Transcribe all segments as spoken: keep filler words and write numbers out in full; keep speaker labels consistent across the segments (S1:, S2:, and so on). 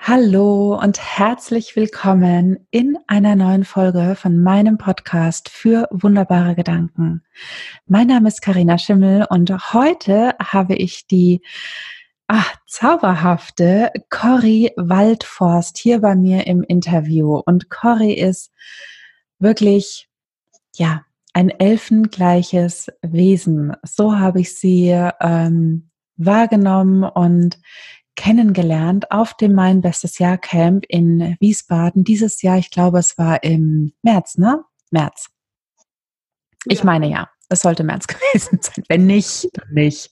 S1: Hallo und herzlich willkommen in einer neuen Folge von meinem Podcast für wunderbare Gedanken. Mein Name ist Carina Schimmel und heute habe ich die ach, zauberhafte Corrie Waldforst hier bei mir im Interview. Und Corrie ist wirklich, ja, ein elfengleiches Wesen. So habe ich sie ähm, wahrgenommen und kennengelernt auf dem Mein Bestes Jahr Camp in Wiesbaden. Dieses Jahr, ich glaube, es war im März, ne? März. Ich
S2: Ja.
S1: meine ja, es sollte März gewesen sein. Wenn nicht, dann nicht.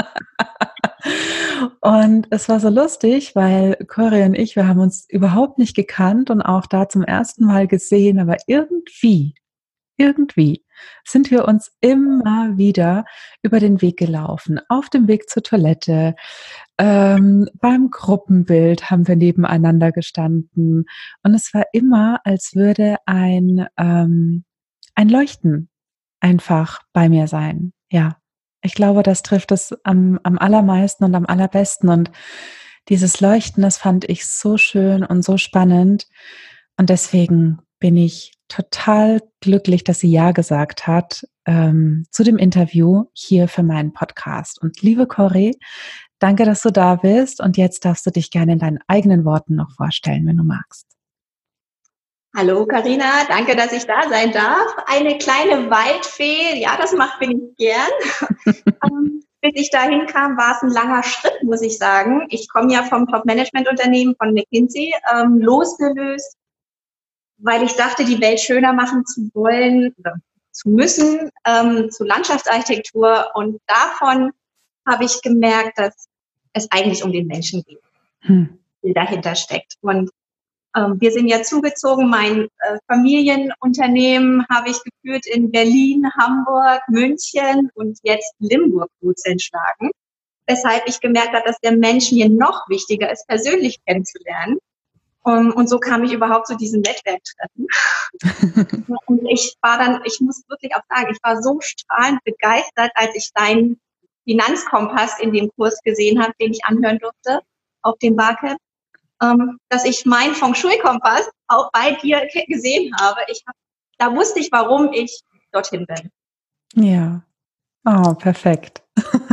S1: Und es war so lustig, weil Corrie und ich, wir haben uns überhaupt nicht gekannt und auch da zum ersten Mal gesehen, aber irgendwie, irgendwie sind wir uns immer wieder über den Weg gelaufen, auf dem Weg zur Toilette, ähm, beim Gruppenbild haben wir nebeneinander gestanden und es war immer, als würde ein, ähm, ein Leuchten einfach bei mir sein. Ja, ich glaube, das trifft es am, am allermeisten und am allerbesten und dieses Leuchten, das fand ich so schön und so spannend und deswegen bin ich total glücklich, dass sie Ja gesagt hat ähm, zu dem Interview hier für meinen Podcast. Und liebe Corrie, danke, dass du da bist und jetzt darfst du dich gerne in deinen eigenen Worten noch vorstellen, wenn du magst.
S2: Hallo Carina, danke, dass ich da sein darf. Eine kleine Waldfee, ja, das macht bin ich gern. ähm, bis ich dahin kam, war es ein langer Schritt, muss ich sagen. Ich komme ja vom Top-Management-Unternehmen von McKinsey, ähm, losgelöst, weil ich dachte, die Welt schöner machen zu wollen oder zu müssen, ähm, zu Landschaftsarchitektur. Und davon habe ich gemerkt, dass es eigentlich um den Menschen geht,
S1: Hm.
S2: der dahinter steckt. Und ähm, wir sind ja zugezogen. Mein äh, Familienunternehmen habe ich geführt in Berlin, Hamburg, München und jetzt Limburg Wurzeln schlagen. Weshalb ich gemerkt habe, dass der Mensch mir noch wichtiger ist, persönlich kennenzulernen. Um, und so kam ich überhaupt zu diesem Netzwerktreffen. Und ich war dann, ich muss wirklich auch sagen, ich war so strahlend begeistert, als ich deinen Finanzkompass in dem Kurs gesehen habe, den ich anhören durfte auf dem Barcamp, ähm, dass ich meinen Feng Shui-Kompass auch bei dir gesehen habe. Ich hab, da wusste ich, warum ich dorthin bin.
S1: Ja, oh, perfekt.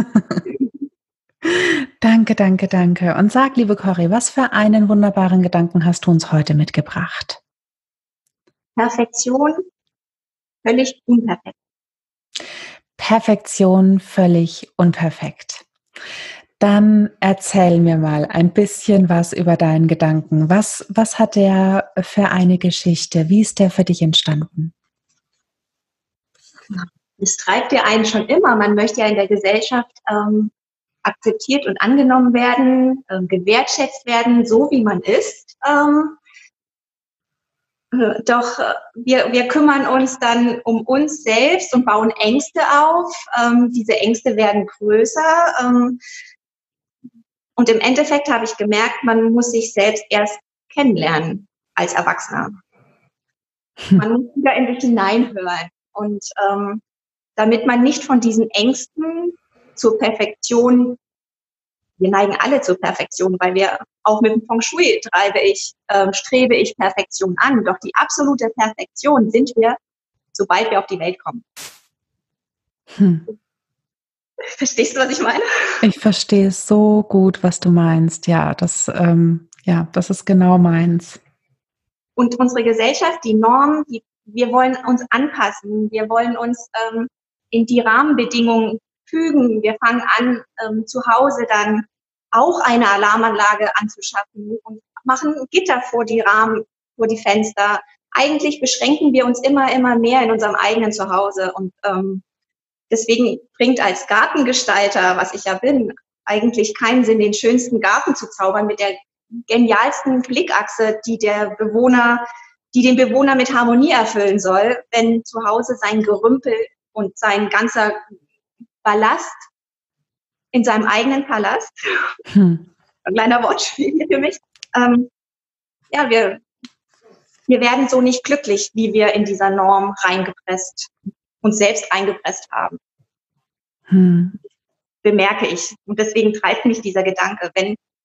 S1: Danke, danke, danke. Und sag, liebe Corrie, was für einen wunderbaren Gedanken hast du uns heute mitgebracht?
S2: Perfektion, völlig unperfekt.
S1: Perfektion, völlig unperfekt. Dann erzähl mir mal ein bisschen was über deinen Gedanken. Was, was hat der für eine Geschichte? Wie ist der für dich entstanden?
S2: Es treibt ja einen schon immer. Man möchte ja in der Gesellschaft ähm, akzeptiert und angenommen werden, äh, gewertschätzt werden, so wie man ist. Ähm, äh, doch äh, wir, wir kümmern uns dann um uns selbst und bauen Ängste auf. Ähm, diese Ängste werden größer. Ähm, und im Endeffekt habe ich gemerkt, man muss sich selbst erst kennenlernen als Erwachsener. Man muss wieder in sich hineinhören. Und ähm, damit man nicht von diesen Ängsten zur Perfektion, wir neigen alle zur Perfektion, weil wir auch mit dem Feng Shui treibe ich, äh, strebe ich Perfektion an. Doch die absolute Perfektion sind wir, sobald wir auf die Welt kommen.
S1: Hm.
S2: Verstehst du, was ich meine?
S1: Ich verstehe so gut, was du meinst. Ja, das, ähm, ja, das ist genau meins.
S2: Und unsere Gesellschaft, die Norm, die, wir wollen uns anpassen. Wir wollen uns ähm, in die Rahmenbedingungen fügen. Wir fangen an, ähm, zu Hause dann auch eine Alarmanlage anzuschaffen und machen Gitter vor die Rahmen, vor die Fenster. Eigentlich beschränken wir uns immer, immer mehr in unserem eigenen Zuhause. Und ähm, deswegen bringt als Gartengestalter, was ich ja bin, eigentlich keinen Sinn, den schönsten Garten zu zaubern mit der genialsten Blickachse, die der Bewohner, die den Bewohner mit Harmonie erfüllen soll, wenn zu Hause sein Gerümpel und sein ganzer Ballast in seinem eigenen Palast, hm. ein kleiner Wortspiel hier für mich, ähm, ja, wir, wir werden so nicht glücklich, wie wir in dieser Norm reingepresst, uns selbst reingepresst haben. Hm. Bemerke ich. Und deswegen treibt mich dieser Gedanke, wenn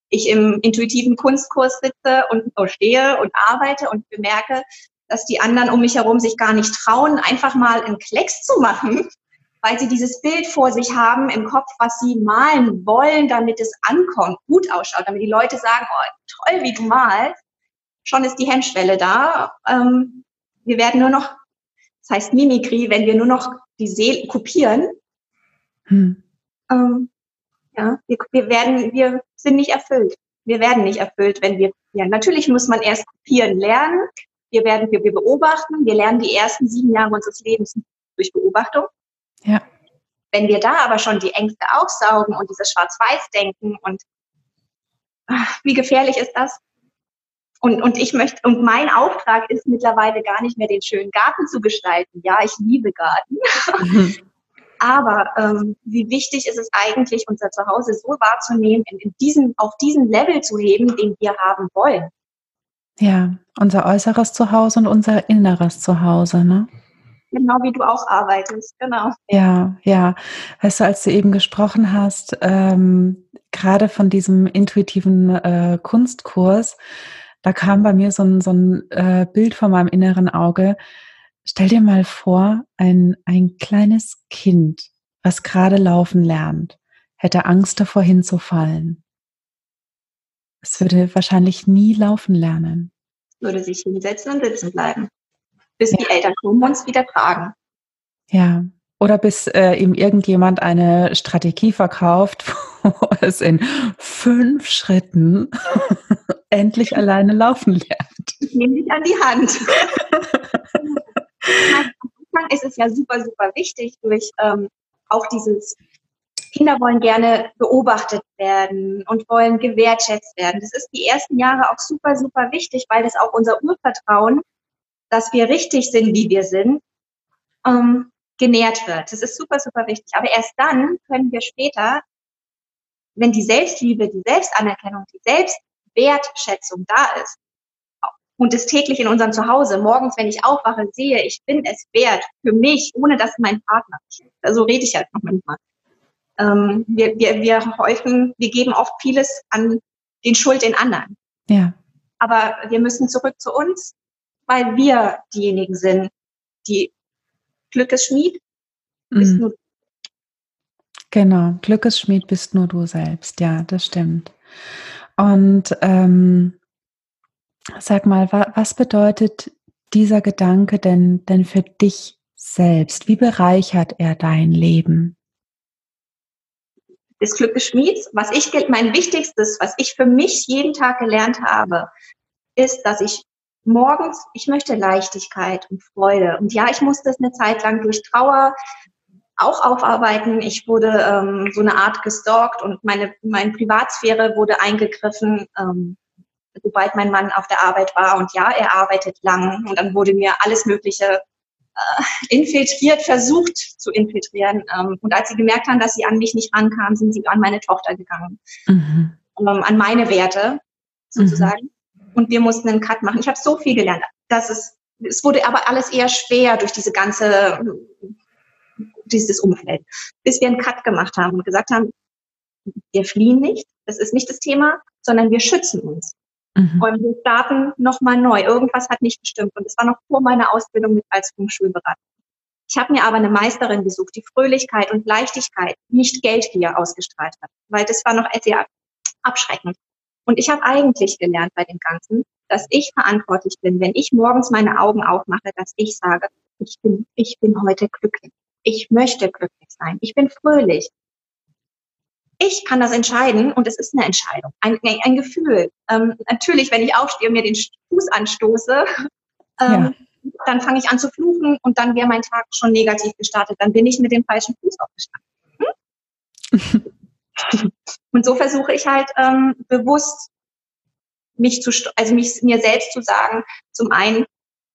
S2: ich im intuitiven Kunstkurs sitze und so stehe und arbeite und bemerke, dass die anderen um mich herum sich gar nicht trauen, einfach mal einen Klecks zu machen, weil sie dieses Bild vor sich haben im Kopf, was sie malen wollen, damit es ankommt, gut ausschaut, damit die Leute sagen, oh, toll, wie du malst. Schon ist die Hemmschwelle da. Ähm, wir werden nur noch, das heißt Mimikrie, wenn wir nur noch die Seele kopieren. Hm. Ähm, ja, wir, wir werden, wir sind nicht erfüllt. Wir werden nicht erfüllt, wenn wir kopieren. Natürlich muss man erst kopieren lernen. Wir werden, wir, wir beobachten. Wir lernen die ersten sieben Jahre unseres Lebens durch Beobachtung.
S1: Ja.
S2: Wenn wir da aber schon die Ängste aufsaugen und dieses Schwarz-Weiß-Denken und ach, wie gefährlich ist das? Und, und ich möchte, und mein Auftrag ist mittlerweile gar nicht mehr den schönen Garten zu gestalten. Ja, ich liebe Garten. Mhm. Aber ähm, wie wichtig ist es eigentlich, unser Zuhause so wahrzunehmen, in, in diesen, auf diesen Level zu heben, den wir haben wollen.
S1: Ja, unser äußeres Zuhause und unser inneres Zuhause, ne?
S2: Genau wie du auch arbeitest, genau.
S1: Ja, ja. Weißt du, als du eben gesprochen hast, ähm, gerade von diesem intuitiven äh, Kunstkurs, da kam bei mir so ein, so ein äh, Bild vor meinem inneren Auge. Stell dir mal vor, ein, ein kleines Kind, was gerade laufen lernt, hätte Angst davor hinzufallen. Es würde wahrscheinlich nie laufen lernen.
S2: Würde sich hinsetzen und sitzen bleiben, bis ja. die Eltern kommen und uns wieder tragen.
S1: Ja, oder bis äh, ihm irgendjemand eine Strategie verkauft, wo es in fünf Schritten endlich alleine laufen lernt.
S2: Ich nehme dich an die Hand. Am Anfang ist es ja super, super wichtig, durch ähm, auch dieses, Kinder wollen gerne beobachtet werden und wollen gewertschätzt werden. Das ist die ersten Jahre auch super, super wichtig, weil das auch unser Urvertrauen, dass wir richtig sind, wie wir sind, ähm, genährt wird. Das ist super, super wichtig. Aber erst dann können wir später, wenn die Selbstliebe, die Selbstanerkennung, die Selbstwertschätzung da ist und es täglich in unserem Zuhause, morgens, wenn ich aufwache, sehe, ich bin es wert für mich, ohne dass mein Partner, so rede ich halt noch manchmal. Ähm, wir, wir, wir häufen, wir geben oft vieles an den Schuld den anderen.
S1: Ja.
S2: Aber wir müssen zurück zu uns, weil wir diejenigen sind, die Glückesschmied bist
S1: mhm.
S2: nur du.
S1: Genau, Glückesschmied bist nur du selbst. Ja, das stimmt. Und ähm, sag mal, wa- was bedeutet dieser Gedanke denn, denn für dich selbst? Wie bereichert er dein Leben?
S2: Das Glück des Schmieds, was ich, mein Wichtigstes, was ich für mich jeden Tag gelernt habe, ist, dass ich morgens, ich möchte Leichtigkeit und Freude. Und ja, ich musste es eine Zeit lang durch Trauer auch aufarbeiten. Ich wurde ähm, so eine Art gestalkt und meine, meine Privatsphäre wurde eingegriffen, ähm, sobald mein Mann auf der Arbeit war. Und ja, er arbeitet lang. Und dann wurde mir alles Mögliche infiltriert, versucht zu infiltrieren. Und als sie gemerkt haben, dass sie an mich nicht rankamen, sind sie an meine Tochter gegangen. Mhm. An meine Werte, sozusagen. Mhm. Und wir mussten einen Cut machen. Ich habe so viel gelernt. Das ist, es wurde aber alles eher schwer durch diese ganze, dieses Umfeld. Bis wir einen Cut gemacht haben und gesagt haben, wir fliehen nicht, das ist nicht das Thema, sondern wir schützen uns. Mhm. Und wir starten nochmal neu. Irgendwas hat nicht gestimmt. Und es war noch vor meiner Ausbildung mit als Feng Shui-Berater. Ich habe mir aber eine Meisterin gesucht, die Fröhlichkeit und Leichtigkeit, nicht Geldgier ausgestrahlt hat. Weil das war noch sehr abschreckend. Und ich habe eigentlich gelernt bei dem Ganzen, dass ich verantwortlich bin, wenn ich morgens meine Augen aufmache, dass ich sage, ich bin, ich bin heute glücklich. Ich möchte glücklich sein. Ich bin fröhlich. Ich kann das entscheiden und es ist eine Entscheidung, ein, ein, ein Gefühl. Ähm, natürlich, wenn ich aufstehe und mir den Fuß anstoße, ähm, ja. dann fange ich an zu fluchen und dann wäre mein Tag schon negativ gestartet. Dann bin ich mit dem falschen Fuß aufgestanden. Hm? Und so versuche ich halt ähm, bewusst mich zu, also mich mir selbst zu sagen, zum einen,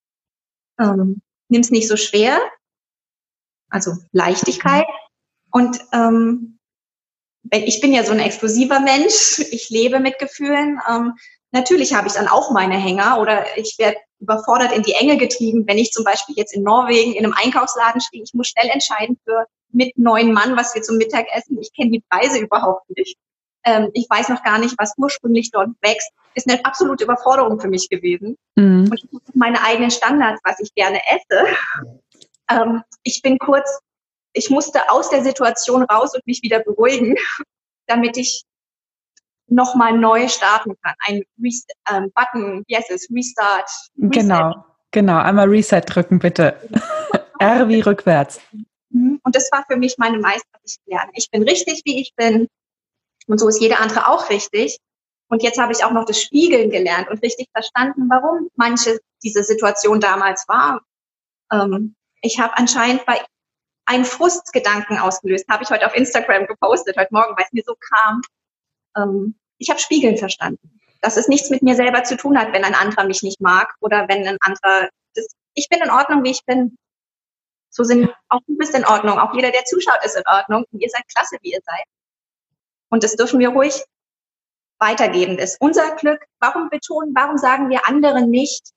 S2: ähm, nimm es nicht so schwer, also Leichtigkeit und ähm, ich bin ja so ein explosiver Mensch, ich lebe mit Gefühlen. Ähm, natürlich habe ich dann auch meine Hänger oder ich werde überfordert in die Enge getrieben, wenn ich zum Beispiel jetzt in Norwegen in einem Einkaufsladen stehe. Ich muss schnell entscheiden für mit neun Mann, was wir zum Mittag essen. Ich kenne die Preise überhaupt nicht. ähm, ich weiß noch gar nicht, was ursprünglich dort wächst, ist eine absolute Überforderung für mich gewesen.
S1: Mhm.
S2: Und ich habe meine eigenen Standards, was ich gerne esse. Ähm, ich bin kurz, ich musste aus der Situation raus und mich wieder beruhigen, damit ich nochmal neu starten kann. Ein Rest- ähm, Button, wie heißt es? Restart. Reset.
S1: Genau, genau. Einmal Reset drücken, bitte. R wie rückwärts.
S2: Und das war für mich meine Meisterschaft, ich lerne. Ich bin richtig, wie ich bin. Und so ist jeder andere auch richtig. Und jetzt habe ich auch noch das Spiegeln gelernt und richtig verstanden, warum manche diese Situation damals war. Ähm, ich habe anscheinend bei einen Frustgedanken ausgelöst, habe ich heute auf Instagram gepostet, heute Morgen, weil es mir so kam. Ähm, ich habe Spiegeln verstanden, dass es nichts mit mir selber zu tun hat, wenn ein anderer mich nicht mag oder wenn ein anderer, das, ich bin in Ordnung, wie ich bin. So sind, auch du bist in Ordnung, auch jeder, der zuschaut, ist in Ordnung und ihr seid klasse, wie ihr seid. Und das dürfen wir ruhig weitergeben. Das ist unser Glück. Warum betonen, warum sagen wir anderen nicht,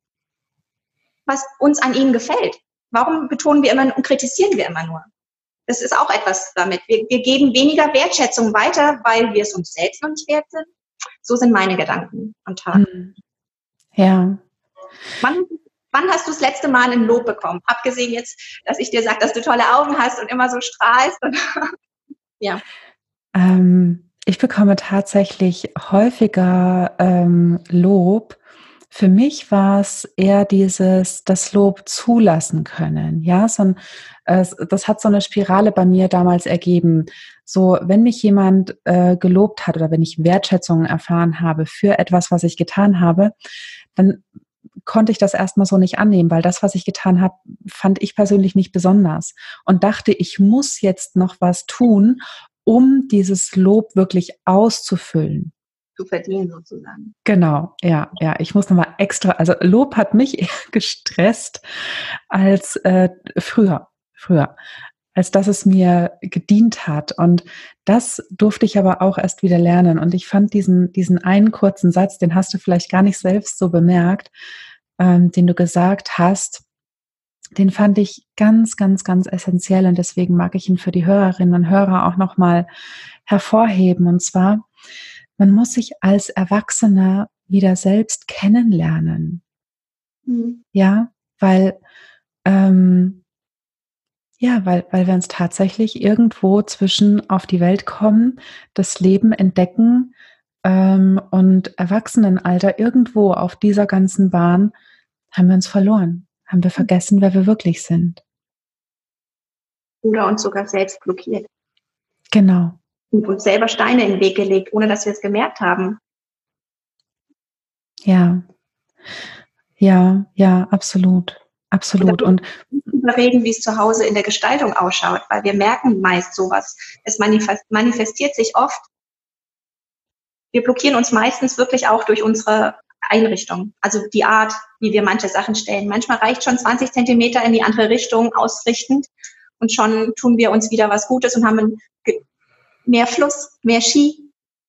S2: was uns an ihnen gefällt? Warum betonen wir immer und kritisieren wir immer nur? Das ist auch etwas damit. Wir, wir geben weniger Wertschätzung weiter, weil wir es uns selbst noch nicht wert sind. So sind meine Gedanken am Tag.
S1: Mhm. Ja.
S2: Wann, wann hast du das letzte Mal ein Lob bekommen? Abgesehen jetzt, dass ich dir sage, dass du tolle Augen hast und immer so strahlst. Und ja.
S1: Ähm, ich bekomme tatsächlich häufiger ähm, Lob. Für mich war es eher dieses, das Lob zulassen können. Ja, so ein, äh, das hat so eine Spirale bei mir damals ergeben. So, wenn mich jemand äh, gelobt hat oder wenn ich Wertschätzung erfahren habe für etwas, was ich getan habe, dann konnte ich das erstmal so nicht annehmen, weil das, was ich getan habe, fand ich persönlich nicht besonders und dachte, ich muss jetzt noch was tun, um dieses Lob wirklich auszufüllen.
S2: Zu verdienen sozusagen.
S1: Genau, ja, ja. Ich muss nochmal extra, also Lob hat mich eher gestresst als äh, früher, früher, als dass es mir gedient hat. Und das durfte ich aber auch erst wieder lernen. Und ich fand diesen, diesen einen kurzen Satz, den hast du vielleicht gar nicht selbst so bemerkt, ähm, den du gesagt hast, den fand ich ganz, ganz, ganz essentiell und deswegen mag ich ihn für die Hörerinnen und Hörer auch nochmal hervorheben. Und zwar, man muss sich als Erwachsener wieder selbst kennenlernen. Mhm. Ja, weil, ähm, ja, weil, weil wir uns tatsächlich irgendwo zwischen auf die Welt kommen, das Leben entdecken ähm, und Erwachsenenalter irgendwo auf dieser ganzen Bahn haben wir uns verloren. Haben wir vergessen, wer wir wirklich sind.
S2: Oder uns sogar selbst blockiert.
S1: Genau.
S2: Und uns selber Steine in den Weg gelegt, ohne dass wir es gemerkt haben.
S1: Ja. Ja, ja, absolut. Absolut. Und
S2: wir reden, wie es zu Hause in der Gestaltung ausschaut, weil wir merken meist sowas. Es manifestiert sich oft. Wir blockieren uns meistens wirklich auch durch unsere Einrichtung, also die Art, wie wir manche Sachen stellen. Manchmal reicht schon zwanzig Zentimeter in die andere Richtung ausrichtend und schon tun wir uns wieder was Gutes und haben mehr Fluss, mehr Ski,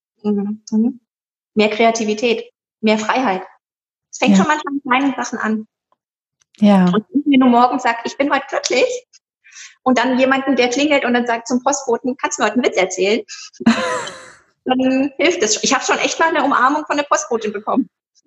S2: mehr Kreativität, mehr Freiheit. Es fängt ja. schon manchmal mit kleinen Sachen an.
S1: Ja.
S2: Und wenn du morgen sagst, ich bin heute glücklich, und dann jemanden, der klingelt und dann sagt zum Postboten, kannst du mir heute einen Witz erzählen? Dann hilft es. Ich habe schon echt mal eine Umarmung von der Postbotin bekommen.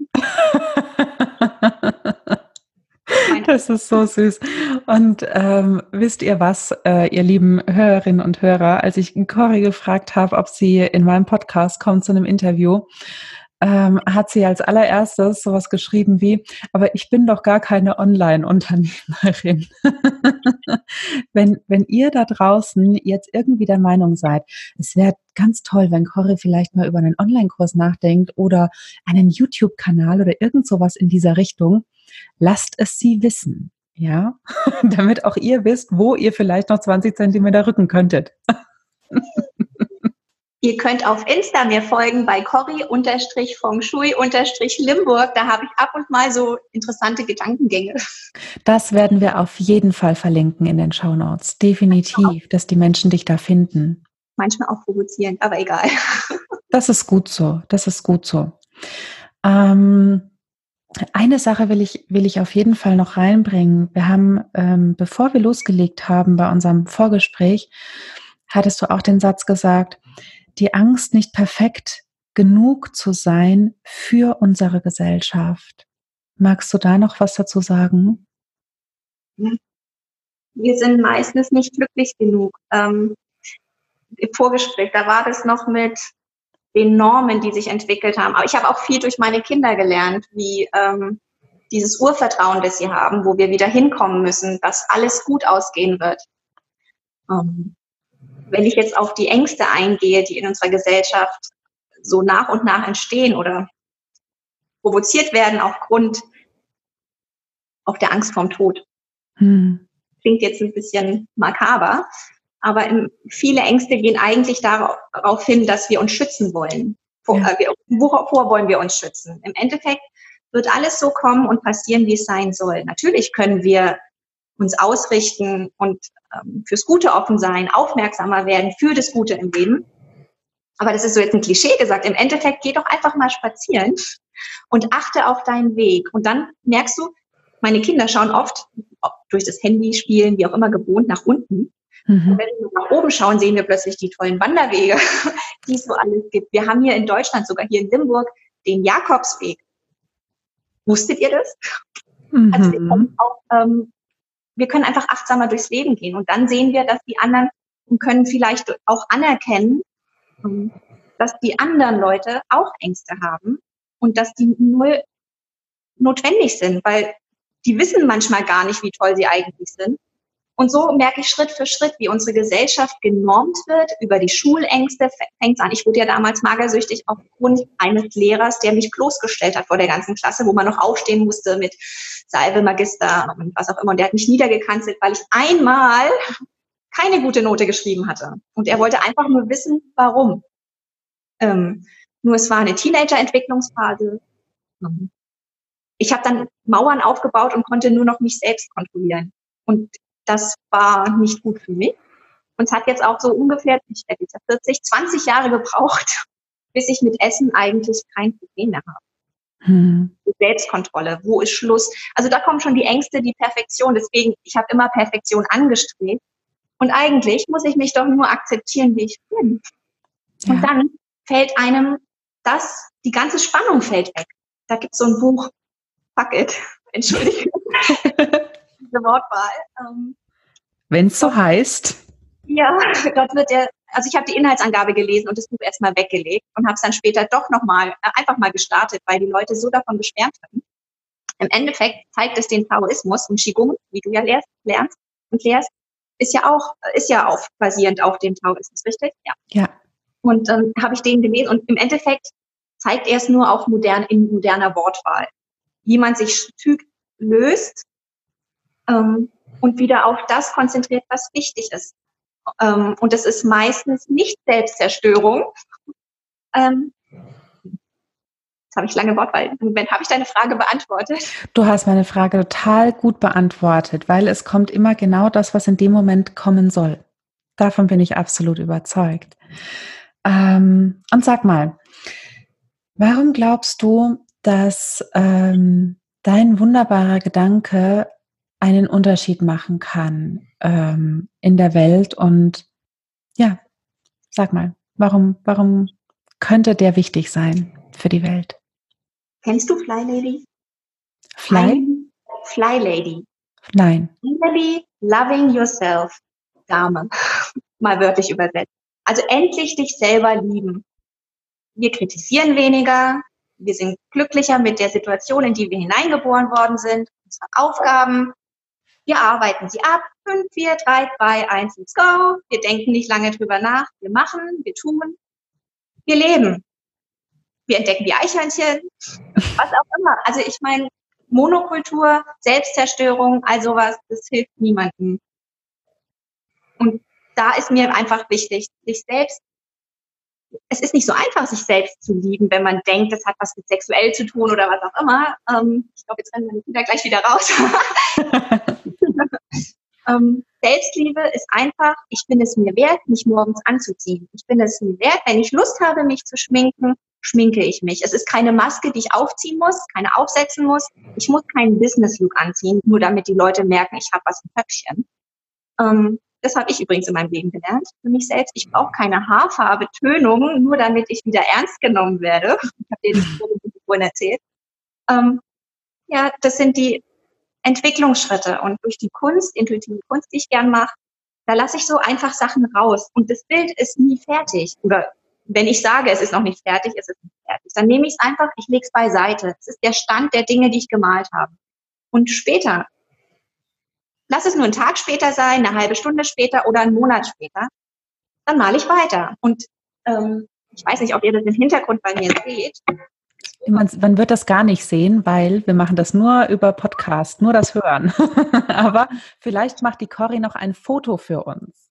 S1: Das ist so süß. Und ähm, wisst ihr was, äh, ihr lieben Hörerinnen und Hörer, als ich Cori gefragt habe, ob sie in meinem Podcast kommt zu einem Interview, ähm, hat sie als allererstes sowas geschrieben wie, aber ich bin doch gar keine Online-Unternehmerin. wenn, wenn ihr da draußen jetzt irgendwie der Meinung seid, es wäre ganz toll, wenn Cori vielleicht mal über einen Online-Kurs nachdenkt oder einen YouTube-Kanal oder irgend sowas in dieser Richtung, lasst es sie wissen, ja, damit auch ihr wisst, wo ihr vielleicht noch zwanzig Zentimeter rücken könntet.
S2: Ihr könnt auf Insta mir folgen bei Cori-Feng Shui-Limburg. Da habe ich ab und mal so interessante Gedankengänge.
S1: Das werden wir auf jeden Fall verlinken in den Shownotes. Definitiv, dass die Menschen dich da finden.
S2: Manchmal auch provozierend, aber egal.
S1: Das ist gut so. Das ist gut so. Ähm, eine Sache will ich, will ich auf jeden Fall noch reinbringen. Wir haben, ähm, bevor wir losgelegt haben bei unserem Vorgespräch, hattest du auch den Satz gesagt, die Angst, nicht perfekt genug zu sein für unsere Gesellschaft. Magst du da noch was dazu sagen?
S2: Wir sind meistens nicht glücklich genug. Ähm, im Vorgespräch, da war das noch mit den Normen, die sich entwickelt haben. Aber ich habe auch viel durch meine Kinder gelernt, wie ähm, dieses Urvertrauen, das sie haben, wo wir wieder hinkommen müssen, dass alles gut ausgehen wird. Ähm, wenn ich jetzt auf die Ängste eingehe, die in unserer Gesellschaft so nach und nach entstehen oder provoziert werden aufgrund auch der Angst vorm Tod. Hm. Klingt jetzt ein bisschen makaber, aber im, viele Ängste gehen eigentlich darauf hin, dass wir uns schützen wollen. Vor, ja. äh, wir, wovor wollen wir uns schützen? Im Endeffekt wird alles so kommen und passieren, wie es sein soll. Natürlich können wir uns ausrichten und ähm, fürs Gute offen sein, aufmerksamer werden für das Gute im Leben. Aber das ist so jetzt ein Klischee gesagt. Im Endeffekt geh doch einfach mal spazieren und achte auf deinen Weg. Und dann merkst du, meine Kinder schauen oft durch das Handy spielen, wie auch immer gewohnt, nach unten. Mhm. Und wenn wir nach oben schauen, sehen wir plötzlich die tollen Wanderwege, die es so alles gibt. Wir haben hier in Deutschland, sogar hier in Limburg, den Jakobsweg. Wusstet ihr das? Mhm. Also wir können, auch, ähm, wir können einfach achtsamer durchs Leben gehen. Und dann sehen wir, dass die anderen und können vielleicht auch anerkennen, dass die anderen Leute auch Ängste haben und dass die nur notwendig sind, weil die wissen manchmal gar nicht, wie toll sie eigentlich sind. Und so merke ich Schritt für Schritt, wie unsere Gesellschaft genormt wird. Über die Schulängste fängt es an. Ich wurde ja damals magersüchtig aufgrund eines Lehrers, der mich bloßgestellt hat vor der ganzen Klasse, wo man noch aufstehen musste mit Salve, Magister und was auch immer. Und der hat mich niedergekanzelt, weil ich einmal keine gute Note geschrieben hatte. Und er wollte einfach nur wissen, warum. Ähm, nur es war eine Teenager-Entwicklungsphase. Ich habe dann Mauern aufgebaut und konnte nur noch mich selbst kontrollieren. Und das war nicht gut für mich. Und es hat jetzt auch so ungefähr, ich werde jetzt vierzig, zwanzig Jahre gebraucht, bis ich mit Essen eigentlich kein Problem mehr habe. Hm. Selbstkontrolle, wo ist Schluss? Also da kommen schon die Ängste, die Perfektion. Deswegen, ich habe immer Perfektion angestrebt. Und eigentlich muss ich mich doch nur akzeptieren, wie ich bin. Ja. Und dann fällt einem das, die ganze Spannung fällt weg. Da gibt es so ein Buch, fuck it, entschuldige, diese Wortwahl. Ähm,
S1: Wenn es so heißt.
S2: Ja, dort wird der, also ich habe die Inhaltsangabe gelesen und das Buch erstmal weggelegt und habe es dann später doch nochmal, äh, einfach mal gestartet, weil die Leute so davon geschwärmt hatten. Im Endeffekt zeigt es den Taoismus und Qigong, wie du ja lernst, lernst und lehrst, ist ja auch, ist ja auch basierend auf dem Taoismus, richtig? Ja.
S1: Ja.
S2: Und dann ähm, habe ich den gelesen und im Endeffekt zeigt er es nur auf modern, in moderner Wortwahl. Wie man sich fügt, löst ähm, und wieder auf das konzentriert, was wichtig ist. Ähm, und das ist meistens nicht Selbstzerstörung. Ähm, jetzt habe ich lange Wortwahl. Moment, habe ich deine Frage beantwortet?
S1: Du hast meine Frage total gut beantwortet, weil es kommt immer genau das, was in dem Moment kommen soll. Davon bin ich absolut überzeugt. Ähm, und sag mal, warum glaubst du, dass ähm, dein wunderbarer Gedanke einen Unterschied machen kann ähm, in der Welt? Und ja, sag mal, warum, warum könnte der wichtig sein für die Welt?
S2: Kennst du Fly Lady?
S1: Fly?
S2: Ein Fly Lady.
S1: Nein.
S2: Really loving yourself, Dame, mal wörtlich übersetzt. Also endlich dich selber lieben. Wir kritisieren weniger, wir sind glücklicher mit der Situation, in die wir hineingeboren worden sind, unsere Aufgaben, wir arbeiten sie ab, fünf, vier, drei, zwei, eins, let's go, wir denken nicht lange drüber nach, wir machen, wir tun, wir leben, wir entdecken die Eichhörnchen, was auch immer. Also ich meine, Monokultur, Selbstzerstörung, all sowas, das hilft niemandem. Und da ist mir einfach wichtig, sich selbst, es ist nicht so einfach, sich selbst zu lieben, wenn man denkt, das hat was mit sexuell zu tun oder was auch immer. Ähm, ich glaube, jetzt rennen meine Kinder gleich wieder raus. ähm, Selbstliebe ist einfach, ich bin es mir wert, mich morgens anzuziehen. Ich bin es mir wert, wenn ich Lust habe, mich zu schminken, schminke ich mich. Es ist keine Maske, die ich aufziehen muss, keine aufsetzen muss. Ich muss keinen Business-Look anziehen, nur damit die Leute merken, ich habe was im Köpfchen. Ähm, Das habe ich übrigens in meinem Leben gelernt. Für mich selbst, ich brauche keine Haarfarbe-Tönung, nur damit ich wieder ernst genommen werde. Ich habe dir das vorhin erzählt. Ähm, ja, das sind die Entwicklungsschritte. Und durch die Kunst, intuitive Kunst, die ich gern mache, da lasse ich so einfach Sachen raus. Und das Bild ist nie fertig. Oder wenn ich sage, es ist noch nicht fertig, ist es nicht fertig. Dann nehme ich es einfach, ich lege es beiseite. Es ist der Stand der Dinge, die ich gemalt habe. Und später, lass es nur einen Tag später sein, eine halbe Stunde später oder einen Monat später, dann male ich weiter. Und ähm, ich weiß nicht, ob ihr das im Hintergrund bei mir seht.
S1: Man, man wird das gar nicht sehen, weil wir machen das nur über Podcast, nur das Hören. Aber vielleicht macht die Corrie noch ein Foto für uns.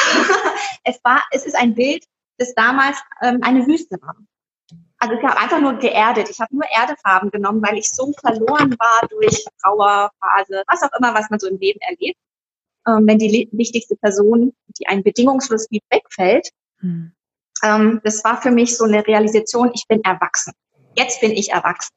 S2: es war, es ist ein Bild, das damals ähm, eine Wüste war. Also ich habe einfach nur geerdet. Ich habe nur Erdefarben genommen, weil ich so verloren war durch Trauerphase, was auch immer, was man so im Leben erlebt. Ähm, wenn die wichtigste Person, die einen bedingungslos liebt, wegfällt. Hm. Ähm, das war für mich so eine Realisation, ich bin erwachsen. Jetzt bin ich erwachsen.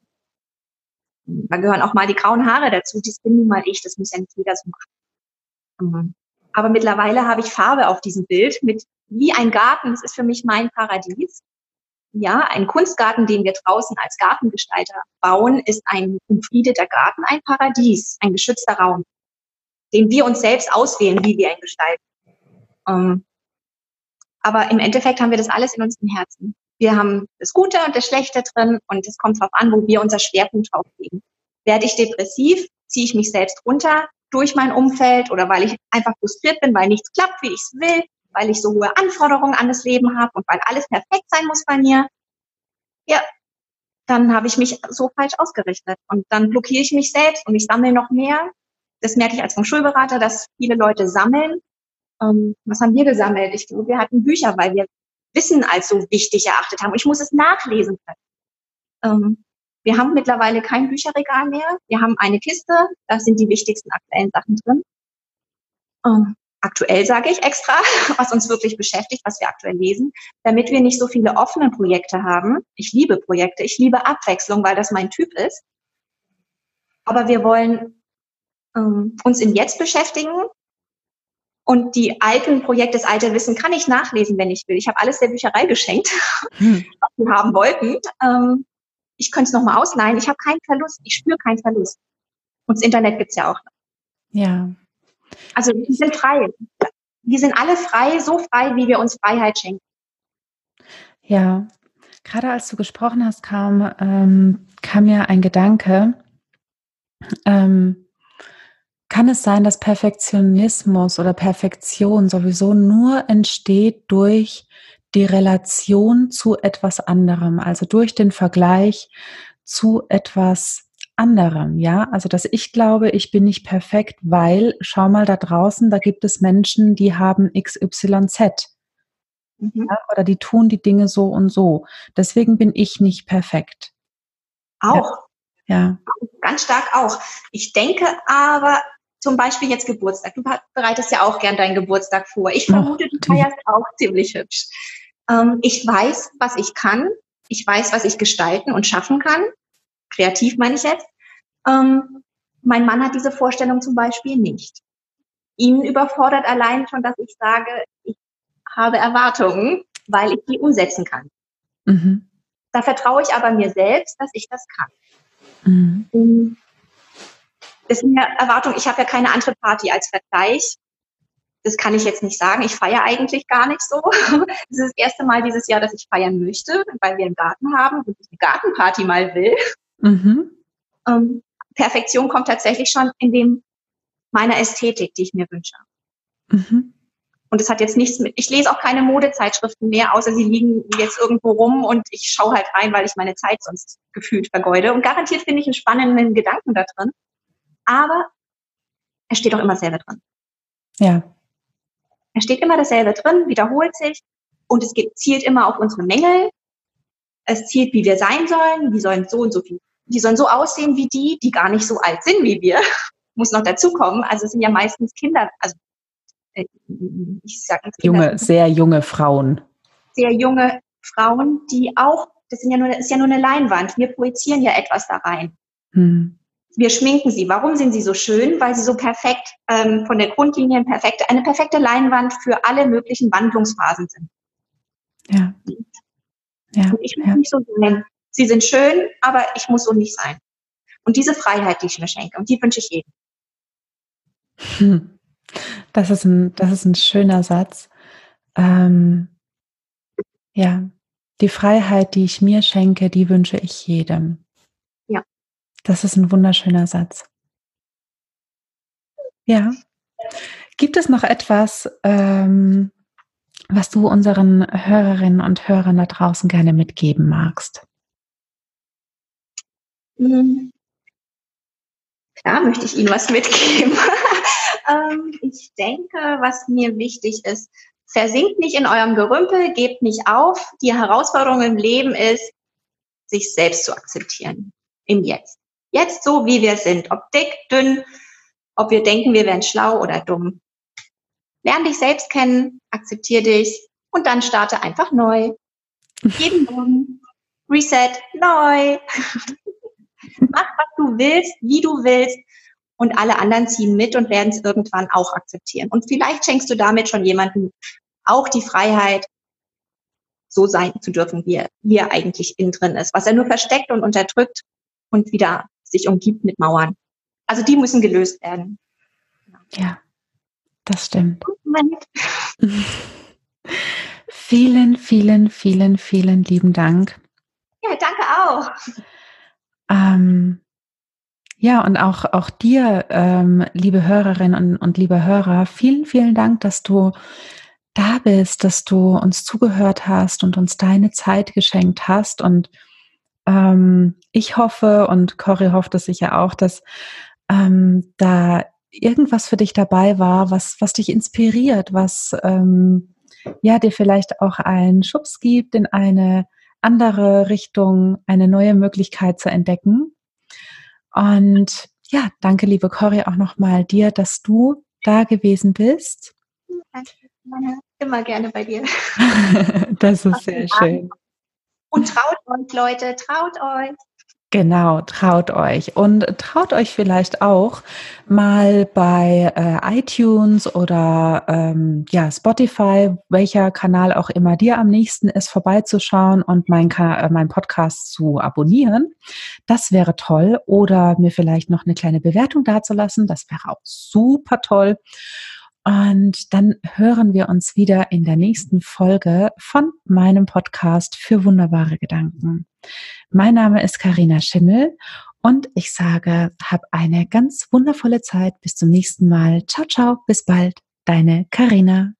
S2: Da gehören auch mal die grauen Haare dazu. Das bin nun mal ich. Das muss ja nicht jeder so machen. Aber mittlerweile habe ich Farbe auf diesem Bild mit wie ein Garten. Das ist für mich mein Paradies. Ja, ein Kunstgarten, den wir draußen als Gartengestalter bauen, ist ein umfriedeter Garten, ein Paradies, ein geschützter Raum, den wir uns selbst auswählen, wie wir ihn gestalten. Ähm, aber im Endeffekt haben wir das alles in unserem Herzen. Wir haben das Gute und das Schlechte drin und es kommt darauf an, wo wir unser Schwerpunkt drauf legen. Werde ich depressiv, ziehe ich mich selbst runter durch mein Umfeld oder weil ich einfach frustriert bin, weil nichts klappt, wie ich es will, weil ich so hohe Anforderungen an das Leben habe und weil alles perfekt sein muss bei mir, ja, dann habe ich mich so falsch ausgerichtet. Und dann blockiere ich mich selbst und ich sammle noch mehr. Das merke ich als vom Schulberater, dass viele Leute sammeln. Ähm, was haben wir gesammelt? Ich glaube, wir hatten Bücher, weil wir Wissen als so wichtig erachtet haben. Und ich muss es nachlesen können. Ähm, wir haben mittlerweile kein Bücherregal mehr. Wir haben eine Kiste, da sind die wichtigsten aktuellen Sachen drin. Ähm, aktuell sage ich extra, was uns wirklich beschäftigt, was wir aktuell lesen, damit wir nicht so viele offene Projekte haben. Ich liebe Projekte, ich liebe Abwechslung, weil das mein Typ ist. Aber wir wollen ähm, uns im Jetzt beschäftigen. Und die alten Projekte, das alte Wissen kann ich nachlesen, wenn ich will. Ich habe alles der Bücherei geschenkt, hm. was wir haben wollten. Ähm, ich könnte es nochmal ausleihen. Ich habe keinen Verlust. Ich spüre keinen Verlust. Und das Internet gibt's ja auch noch.
S1: Ja.
S2: Also wir sind frei. Wir sind alle frei, so frei, wie wir uns Freiheit schenken.
S1: Ja. Gerade als du gesprochen hast, kam, ähm, kam mir ein Gedanke. Ähm, Kann es sein, dass Perfektionismus oder Perfektion sowieso nur entsteht durch die Relation zu etwas anderem, also durch den Vergleich zu etwas anderem, ja? Also, dass ich glaube, ich bin nicht perfekt, weil, schau mal da draußen, da gibt es Menschen, die haben X Y Z. Mhm. Ja, oder die tun die Dinge so und so. Deswegen bin ich nicht perfekt.
S2: Auch.
S1: Ja.
S2: ja. Ganz stark auch. Ich denke aber, zum Beispiel jetzt Geburtstag. Du bereitest ja auch gern deinen Geburtstag vor. Ich vermute, du feierst auch ziemlich hübsch. Ähm, ich weiß, was ich kann. Ich weiß, was ich gestalten und schaffen kann. Kreativ meine ich jetzt. Ähm, mein Mann hat diese Vorstellung zum Beispiel nicht. Ihn überfordert allein schon, dass ich sage, ich habe Erwartungen, weil ich die umsetzen kann. Mhm. Da vertraue ich aber mir selbst, dass ich das kann. Mhm. Das ist eine Erwartung, ich habe ja keine andere Party als Vergleich. Das kann ich jetzt nicht sagen. Ich feiere eigentlich gar nicht so. Das ist das erste Mal dieses Jahr, dass ich feiern möchte, weil wir einen Garten haben und ich eine Gartenparty mal will. Mhm. Ähm, Perfektion kommt tatsächlich schon in dem meiner Ästhetik, die ich mir wünsche. Mhm. Und es hat jetzt nichts mit, ich lese auch keine Modezeitschriften mehr, außer sie liegen jetzt irgendwo rum und ich schaue halt rein, weil ich meine Zeit sonst gefühlt vergeude. Und garantiert finde ich einen spannenden Gedanken da drin. Aber es steht auch immer dasselbe drin. Ja. Es steht immer dasselbe drin, wiederholt sich und es geht, zielt immer auf unsere Mängel. Es zielt, wie wir sein sollen. Die sollen so und so viel. Die sollen so aussehen wie die, die gar nicht so alt sind wie wir. Muss noch dazu kommen. Also es sind ja meistens Kinder, also äh, ich sag jetzt Kinder,
S1: junge, sehr junge Frauen.
S2: Sehr junge Frauen, die auch, das sind ja nur, ist ja nur eine Leinwand. Wir projizieren ja etwas da rein. Hm. Wir schminken sie. Warum sind sie so schön? Weil sie so perfekt, ähm, von der Grundlinie perfekt, eine perfekte Leinwand für alle möglichen Wandlungsphasen sind.
S1: Ja. Ja.
S2: Und ich muss
S1: Ja.
S2: nicht so sein. Sie sind schön, aber ich muss so nicht sein. Und diese Freiheit, die ich mir schenke, und die wünsche ich jedem.
S1: Hm. Das ist ein, das ist ein schöner Satz. Ähm, ja, die Freiheit, die ich mir schenke, die wünsche ich jedem.
S2: Ja.
S1: Das ist ein wunderschöner Satz. Ja. Gibt es noch etwas, ähm, was du unseren Hörerinnen und Hörern da draußen gerne mitgeben magst?
S2: Hm. Klar möchte ich Ihnen was mitgeben. ähm, ich denke, was mir wichtig ist, versinkt nicht in eurem Gerümpel, gebt nicht auf. Die Herausforderung im Leben ist, sich selbst zu akzeptieren. Im Jetzt. Jetzt so, wie wir sind. Ob dick, dünn, ob wir denken, wir wären schlau oder dumm. Lern dich selbst kennen, akzeptier dich und dann starte einfach neu. Jeden Morgen. Reset, neu. Mach, was du willst, wie du willst. Und alle anderen ziehen mit und werden es irgendwann auch akzeptieren. Und vielleicht schenkst du damit schon jemandem auch die Freiheit, so sein zu dürfen, wie er, wie er eigentlich innen drin ist. Was er nur versteckt und unterdrückt und wieder sich umgibt mit Mauern. Also die müssen gelöst werden.
S1: Ja, das stimmt.
S2: Moment.
S1: Vielen, vielen, vielen, vielen lieben Dank.
S2: Ja, danke auch.
S1: Ähm, ja, und auch, auch dir, ähm, liebe Hörerinnen und, und liebe Hörer, vielen, vielen Dank, dass du da bist, dass du uns zugehört hast und uns deine Zeit geschenkt hast. Und ähm, ich hoffe, und Cory hofft es sicher auch, dass ähm, da irgendwas für dich dabei war, was, was dich inspiriert, was ähm, ja dir vielleicht auch einen Schubs gibt in eine andere Richtung, eine neue Möglichkeit zu entdecken. Und ja, danke, liebe Cory, auch nochmal dir, dass du da gewesen bist.
S2: Danke. Immer gerne bei dir.
S1: Das ist sehr schön.
S2: Und traut euch, Leute, traut euch.
S1: Genau, traut euch. Und traut euch vielleicht auch mal bei äh, iTunes oder ähm, ja, Spotify, welcher Kanal auch immer dir am nächsten ist, vorbeizuschauen und mein, Ka- äh, mein Podcast zu abonnieren. Das wäre toll. Oder mir vielleicht noch eine kleine Bewertung dazulassen. Das wäre auch super toll. Und dann hören wir uns wieder in der nächsten Folge von meinem Podcast für wunderbare Gedanken. Mein Name ist Carina Schimmel und ich sage, hab eine ganz wundervolle Zeit. Bis zum nächsten Mal. Ciao, ciao, bis bald. Deine Carina.